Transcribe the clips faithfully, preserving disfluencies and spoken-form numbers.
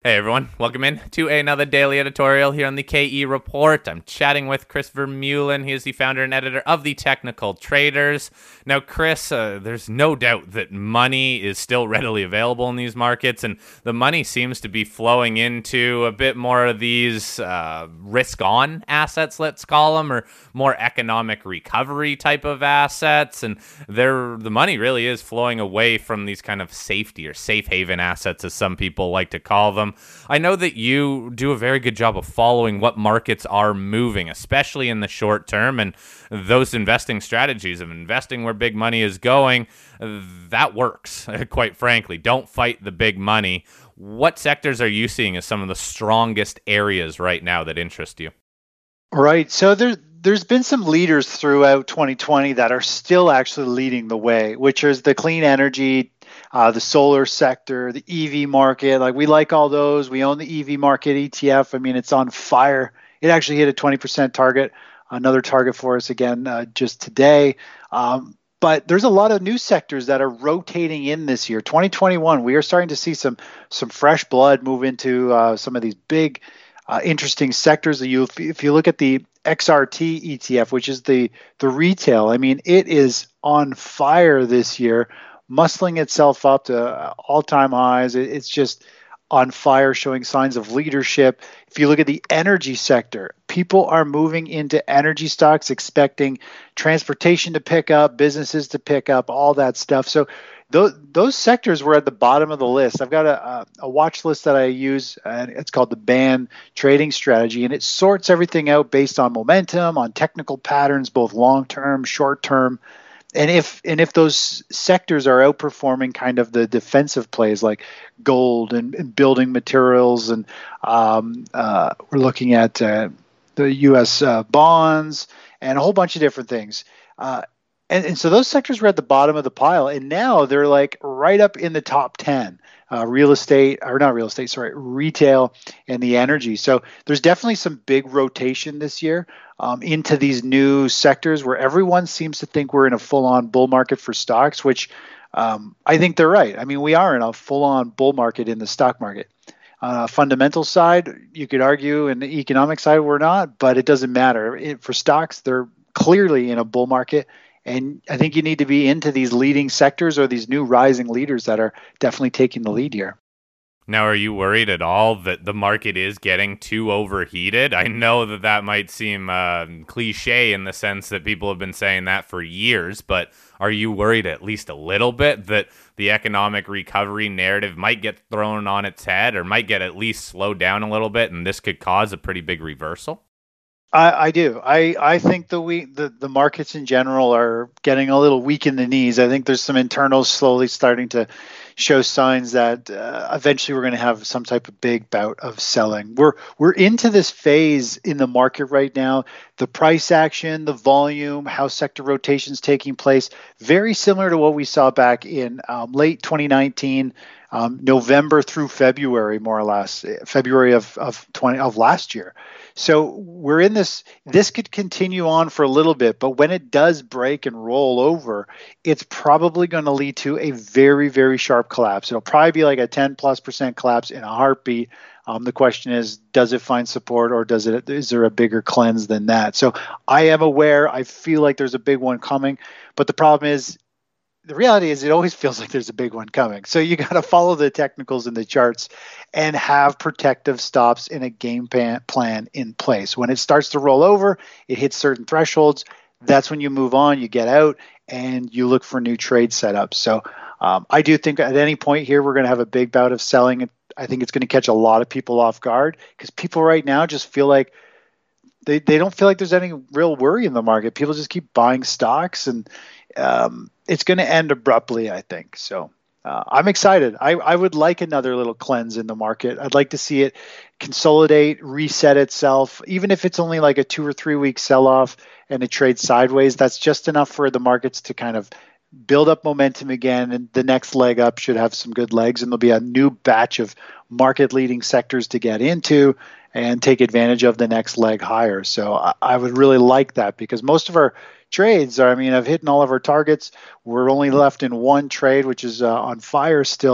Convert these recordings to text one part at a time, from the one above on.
Hey everyone, welcome in to another daily editorial here on the K E Report. I'm chatting with Chris Vermeulen. He is the founder and editor of the Technical Traders. Now, Chris, uh, there's no doubt that money is still readily available in these markets, and the money seems to be flowing into a bit more of these uh, risk-on assets, let's call them, or more economic recovery type of assets. And there, the money really is flowing away from these kind of safety or safe haven assets, as some people like to call them. I know that you do a very good job of following what markets are moving, especially in the short term, and those investing strategies of investing where big money is going, that works, quite frankly. Don't fight the big money. What sectors are you seeing as some of the strongest areas right now that interest you? Right. So there, there's been some leaders throughout twenty twenty that are still actually leading the way, which is the clean energy, uh, the solar sector, the E V market. Like, we like all those. We own the E V market E T F. I mean, it's on fire. It actually hit a twenty percent target, another target for us again uh, just today. Um, but there's a lot of new sectors that are rotating in this year. twenty twenty-one, we are starting to see some some fresh blood move into uh, some of these big, uh, interesting sectors. That you, if you look at the X R T E T F, which is the the retail, I mean, it is on fire this year, muscling itself up to all-time highs. It's just on fire, showing signs of leadership. If you look at the energy sector, people are moving into energy stocks, expecting transportation to pick up, businesses to pick up, all that stuff. So those, those sectors were at the bottom of the list. I've got a, a watch list that I use, and it's called the BAN trading strategy, and it sorts everything out based on momentum, on technical patterns, both long-term, short-term. And if and if those sectors are outperforming kind of the defensive plays like gold and, and building materials, and um, uh, we're looking at uh, the U S uh, bonds and a whole bunch of different things. Uh, and, and so those sectors were at the bottom of the pile, and now they're like right up in the top ten. Uh, real estate, or not real estate, sorry, retail and the energy. So there's definitely some big rotation this year um, into these new sectors where everyone seems to think we're in a full-on bull market for stocks, which um, I think they're right. I mean, we are in a full-on bull market in the stock market. Uh, fundamental side, you could argue, and the economic side, we're not, but it doesn't matter. It, for stocks, they're clearly in a bull market. And I think you need to be into these leading sectors or these new rising leaders that are definitely taking the lead here. Now, are you worried at all that the market is getting too overheated? I know that that might seem uh, cliche in the sense that people have been saying that for years, but are you worried at least a little bit that the economic recovery narrative might get thrown on its head or might get at least slowed down a little bit, and this could cause a pretty big reversal? I, I do. I, I think the, we, the the markets in general are getting a little weak in the knees. I think there's some internals slowly starting to show signs that uh, eventually we're going to have some type of big bout of selling. We're we're into this phase in the market right now. The price action, the volume, how sector rotations taking place, very similar to what we saw back in um, late twenty nineteen. Um, November through February, more or less, February of of twenty of last year. So we're in this. This could continue on for a little bit, but when it does break and roll over, it's probably going to lead to a very, very sharp collapse. It'll probably be like a ten plus percent collapse in a heartbeat. Um, the question is, does it find support, or does it? Is there a bigger cleanse than that? So I am aware. I feel like there's a big one coming, but the problem is, the reality is it always feels like there's a big one coming. So you got to follow the technicals and the charts and have protective stops in a game plan in place. When it starts to roll over, it hits certain thresholds. That's when you move on, you get out, and you look for new trade setups. So um, I do think at any point here, we're going to have a big bout of selling. I think it's going to catch a lot of people off guard because people right now just feel like they, they don't feel like there's any real worry in the market. People just keep buying stocks, and um, it's going to end abruptly, I think. So uh, I'm excited. I, I would like another little cleanse in the market. I'd like to see it consolidate, reset itself, even if it's only like a two or three week sell-off and it trades sideways. That's just enough for the markets to kind of build up momentum again, and the next leg up should have some good legs, and there'll be a new batch of market-leading sectors to get into and take advantage of the next leg higher. So I, I would really like that, because most of our trades are, I mean, I've hit all of our targets. We're only left in one trade, which is uh, on fire still.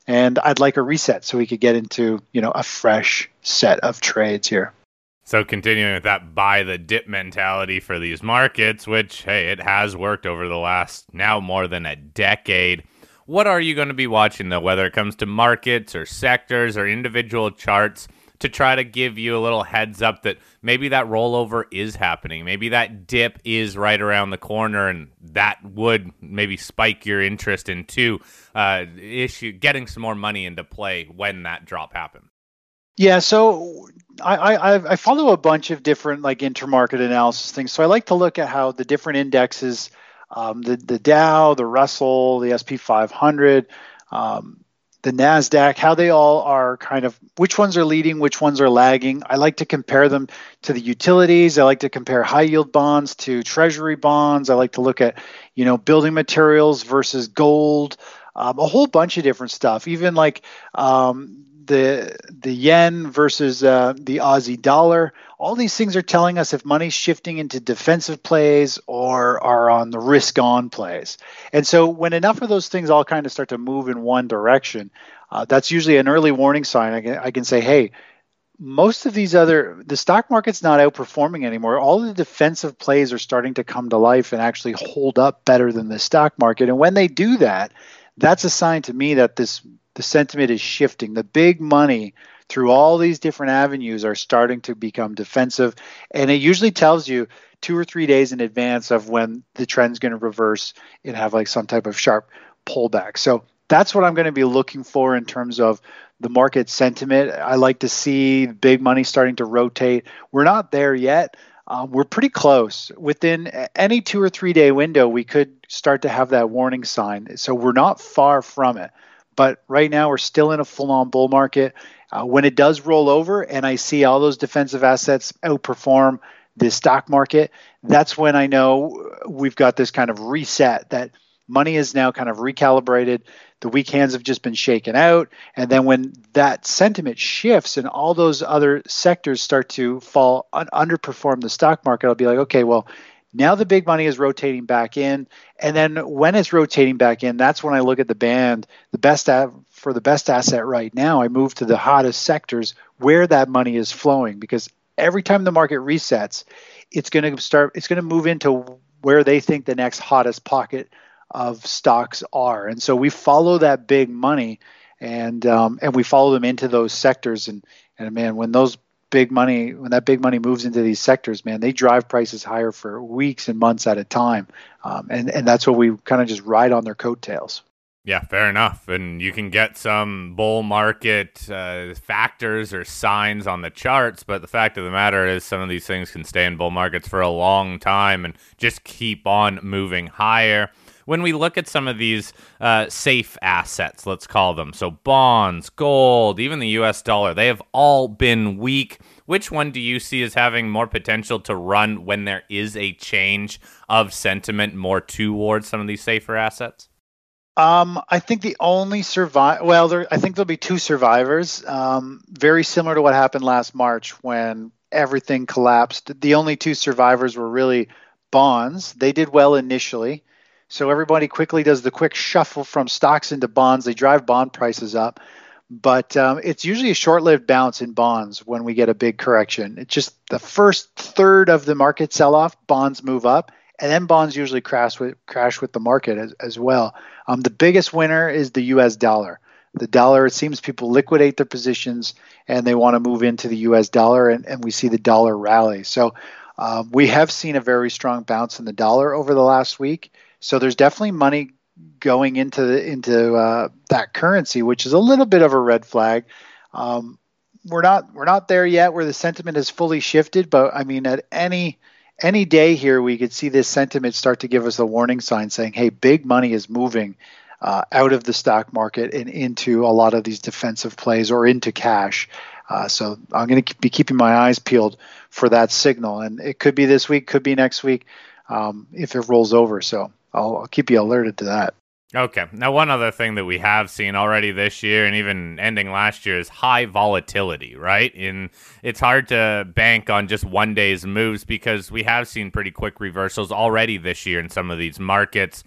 and I'd like a reset so we could get into, you know, a fresh set of trades here. So continuing with that buy the dip mentality for these markets, which, hey, it has worked over the last now more than a decade. What are you going to be watching, though, whether it comes to markets or sectors or individual charts, to try to give you a little heads up that maybe that rollover is happening? Maybe that dip is right around the corner, and that would maybe spike your interest into uh, issue getting some more money into play when that drop happens. Yeah, so I, I I follow a bunch of different like intermarket analysis things. So I like to look at how the different indexes, um, the the Dow, the Russell, the S P five hundred, um, the NASDAQ, how they all are kind of, which ones are leading, which ones are lagging. I like to compare them to the utilities. I like to compare high yield bonds to treasury bonds. I like to look at, you know, building materials versus gold, um, a whole bunch of different stuff. Even like um, the the yen versus uh, the Aussie dollar. All these things are telling us if money's shifting into defensive plays or are on the risk on plays. And so when enough of those things all kind of start to move in one direction, uh, that's usually an early warning sign. I can, I can say, hey, most of these other, the stock market's not outperforming anymore. All the defensive plays are starting to come to life and actually hold up better than the stock market. And when they do that, that's a sign to me that this the sentiment is shifting. The big money through all these different avenues are starting to become defensive. And it usually tells you two or three days in advance of when the trend's going to reverse and have like some type of sharp pullback. So that's what I'm going to be looking for in terms of the market sentiment. I like to see big money starting to rotate. We're not there yet. Um, we're pretty close. Within any two or three day window, we could start to have that warning sign. So we're not far from it. But right now, we're still in a full-on bull market. Uh, when it does roll over and I see all those defensive assets outperform the stock market, that's when I know we've got this kind of reset, that money is now kind of recalibrated. The weak hands have just been shaken out. And then when that sentiment shifts and all those other sectors start to fall, un- underperform the stock market, I'll be like, okay, well, now the big money is rotating back in. And then when it's rotating back in, that's when I look at the band, the best av- for the best asset right now, I move to the hottest sectors where that money is flowing, because every time the market resets, it's going to start, it's going to move into where they think the next hottest pocket of stocks are. And so we follow that big money and um, and we follow them into those sectors. And, and man, when those big money, when that big money moves into these sectors, man, they drive prices higher for weeks and months at a time. Um, and, and that's what we kind of just ride on their coattails. Yeah, fair enough. And you can get some bull market uh, factors or signs on the charts, but the fact of the matter is some of these things can stay in bull markets for a long time and just keep on moving higher. When we look at some of these uh, safe assets, let's call them, so bonds, gold, even the U S dollar, they have all been weak. Which one do you see as having more potential to run when there is a change of sentiment more towards some of these safer assets? Um, I think the only survive. Well, there, I think there'll be two survivors. Um, very similar to what happened last March when everything collapsed. The only two survivors were really bonds. They did well initially, so everybody quickly does the quick shuffle from stocks into bonds. They drive bond prices up, but um, it's usually a short-lived bounce in bonds when we get a big correction. It's just the first third of the market sell-off, bonds move up. And then bonds usually crash with crash with the market as, as well. Um, the biggest winner is the U S dollar. The dollar, it seems people liquidate their positions and they want to move into the U S dollar, and, and we see the dollar rally. So um, we have seen a very strong bounce in the dollar over the last week. So there's definitely money going into the, into uh, that currency, which is a little bit of a red flag. Um, we're not we're not there yet where the sentiment has fully shifted, but I mean at any Any day here, we could see this sentiment start to give us a warning sign saying, hey, big money is moving uh, out of the stock market and into a lot of these defensive plays or into cash. Uh, so I'm going to be keeping my eyes peeled for that signal. And it could be this week, could be next week um, if it rolls over. So I'll, I'll keep you alerted to that. Okay. Now, one other thing that we have seen already this year and even ending last year is high volatility, right? And it's hard to bank on just one day's moves because we have seen pretty quick reversals already this year in some of these markets.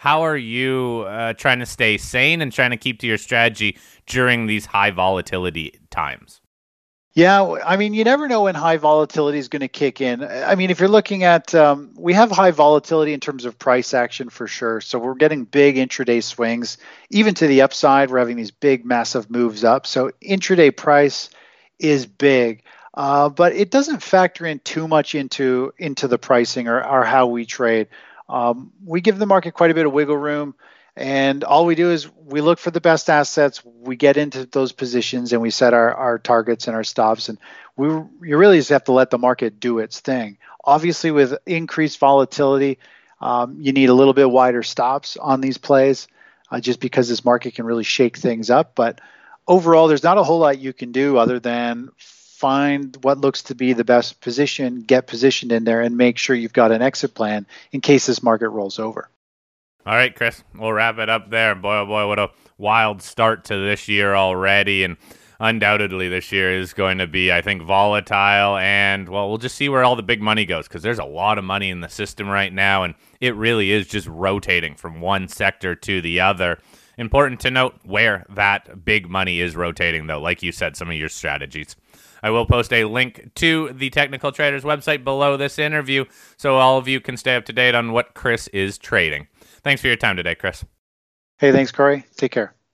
How are you uh, trying to stay sane and trying to keep to your strategy during these high volatility times? Yeah, I mean, you never know when high volatility is going to kick in. I mean, if you're looking at, um, we have high volatility in terms of price action for sure. So we're getting big intraday swings, even to the upside. We're having these big, massive moves up. So intraday price is big, uh, but it doesn't factor in too much into into the pricing or, or how we trade. Um, we give the market quite a bit of wiggle room. And all we do is we look for the best assets, we get into those positions, and we set our, our targets and our stops. And we you really just have to let the market do its thing. Obviously, with increased volatility, um, you need a little bit wider stops on these plays, uh, just because this market can really shake things up. But overall, there's not a whole lot you can do other than find what looks to be the best position, get positioned in there, and make sure you've got an exit plan in case this market rolls over. All right, Chris, we'll wrap it up there. Boy, oh boy, what a wild start to this year already. And undoubtedly this year is going to be, I think, volatile. And, well, we'll just see where all the big money goes, because there's a lot of money in the system right now. And it really is just rotating from one sector to the other. Important to note where that big money is rotating, though, like you said, some of your strategies. I will post a link to the Technical Traders website below this interview so all of you can stay up to date on what Chris is trading. Thanks for your time today, Chris. Hey, thanks, Corey. Take care.